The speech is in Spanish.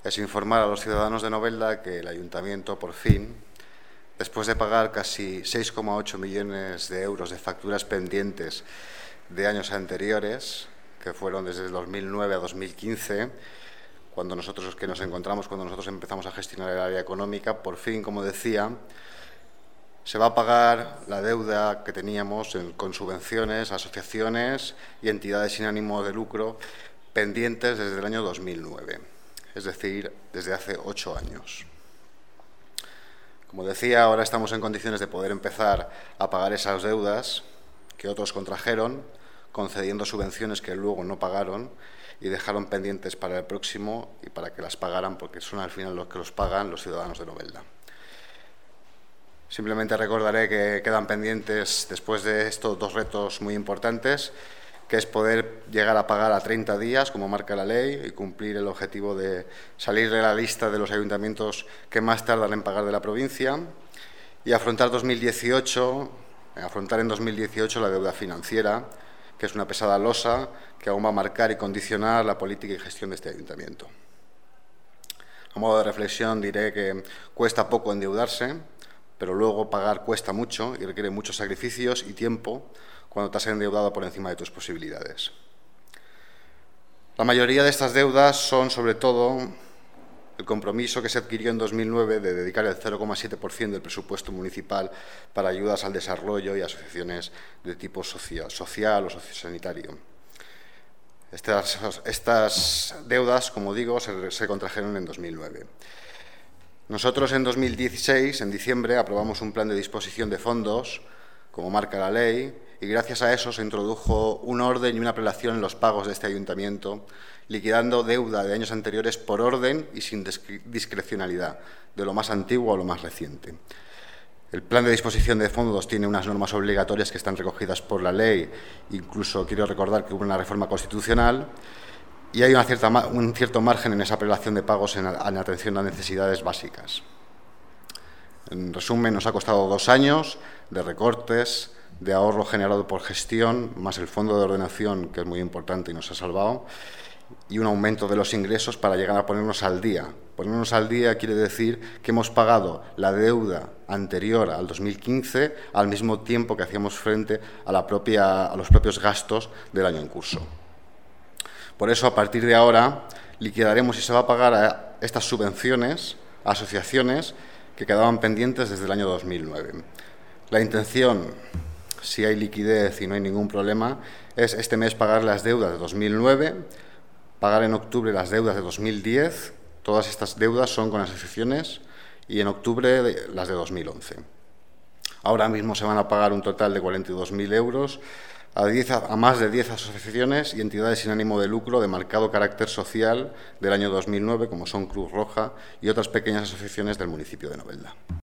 es informar a los ciudadanos de Novelda que el Ayuntamiento, por fin, después de pagar casi 6,8 millones de euros de facturas pendientes de años anteriores, que fueron desde 2009 a 2015, cuando nosotros empezamos a gestionar el área económica, por fin, como decía, se va a pagar la deuda que teníamos con subvenciones, asociaciones y entidades sin ánimo de lucro pendientes desde el año 2009, es decir, desde hace 8 años. Como decía, ahora estamos en condiciones de poder empezar a pagar esas deudas que otros contrajeron, concediendo subvenciones que luego no pagaron y dejaron pendientes para el próximo y para que las pagaran, porque son al final los que los pagan los ciudadanos de Novelda. Simplemente recordaré que quedan pendientes, después de estos 2 retos muy importantes, que es poder llegar a pagar a 30 días, como marca la ley, y cumplir el objetivo de salir de la lista de los ayuntamientos que más tardan en pagar de la provincia, y afrontar en 2018 la deuda financiera, que es una pesada losa que aún va a marcar y condicionar la política y gestión de este ayuntamiento. A modo de reflexión diré que cuesta poco endeudarse, pero luego pagar cuesta mucho y requiere muchos sacrificios y tiempo cuando te has endeudado por encima de tus posibilidades. La mayoría de estas deudas son, sobre todo, el compromiso que se adquirió en 2009 de dedicar el 0,7% del presupuesto municipal para ayudas al desarrollo y asociaciones de tipo social o sociosanitario. Estas deudas, como digo, se contrajeron en 2009. Nosotros en 2016, en diciembre, aprobamos un plan de disposición de fondos, como marca la ley, y gracias a eso se introdujo un orden y una prelación en los pagos de este ayuntamiento, liquidando deuda de años anteriores por orden y sin discrecionalidad, de lo más antiguo a lo más reciente. El plan de disposición de fondos tiene unas normas obligatorias que están recogidas por la ley, incluso quiero recordar que hubo una reforma constitucional, y hay un cierto margen en esa prelación de pagos en atención a necesidades básicas. En resumen, nos ha costado 2 años de recortes, de ahorro generado por gestión, más el fondo de ordenación, que es muy importante y nos ha salvado, y un aumento de los ingresos para llegar a ponernos al día. Ponernos al día quiere decir que hemos pagado la deuda anterior al 2015 al mismo tiempo que hacíamos frente a los propios gastos del año en curso. Por eso, a partir de ahora, liquidaremos y se va a pagar a estas subvenciones a asociaciones que quedaban pendientes desde el año 2009. La intención, si hay liquidez y no hay ningún problema, es este mes pagar las deudas de 2009, pagar en octubre las deudas de 2010, todas estas deudas son con asociaciones, y en octubre las de 2011. Ahora mismo se van a pagar un total de 42.000 euros a más de 10 asociaciones y entidades sin ánimo de lucro de marcado carácter social del año 2009, como son Cruz Roja y otras pequeñas asociaciones del municipio de Novelda.